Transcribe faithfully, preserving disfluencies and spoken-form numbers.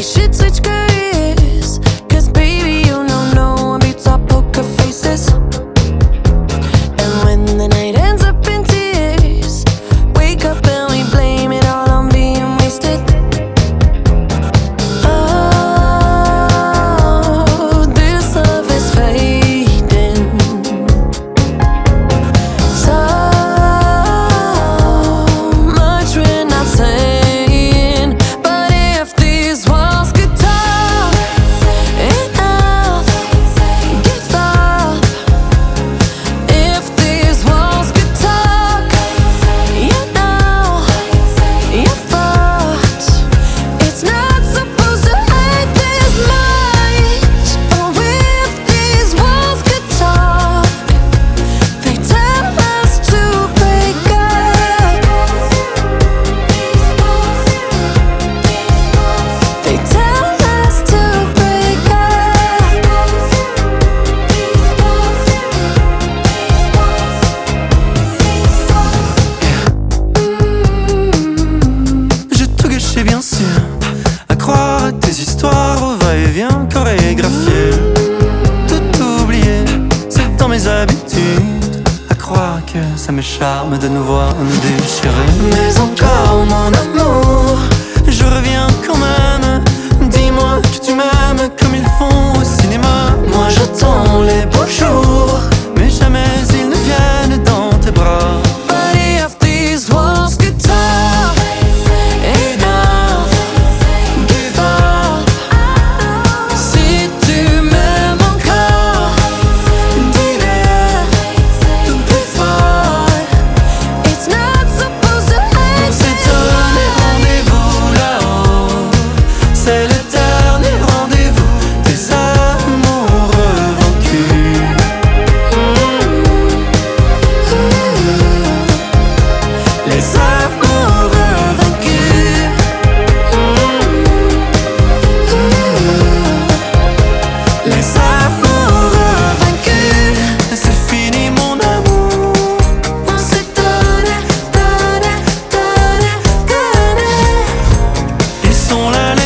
should switch careers, cause baby you know no one beats our poker faces. And when the night ends up in tears, wake up and we blame it all on being wasted. Oh, this love is fading. So much we're not saying, but if these walls could talk, enough, give up. If these walls could talk, you know, you're fucked. It's not supposed to hurt this much. Oh, if these walls could talk, they tell us to break up. They tell us to break up. J'ai tout gâché bien sûr, à croire à tes histoires au va-et-vient chorégraphié. Tout oublié, c'est dans mes habitudes, à croire que ça me charme de nous voir nous déchirer. Mais encore mon amour, je reviens quand même. Dis-moi que tu m'aimes comme ils font au cinéma. Moi j'attends les beaux jours, mais jamais ils ne viennent dans tes bras. But if these walls could talk, enough, give up. Si tu m'aimes encore, dis-le plus fort. It's not supposed to hurt. On s'est donné rendez-vous là-haut, c'est le dernier rendez-vous des amoureux vaincus. Les amoureux vaincus. Les amoureux vaincus. C'est fini mon amour. On s'est donné, donné, donné, donné. Ils sont là les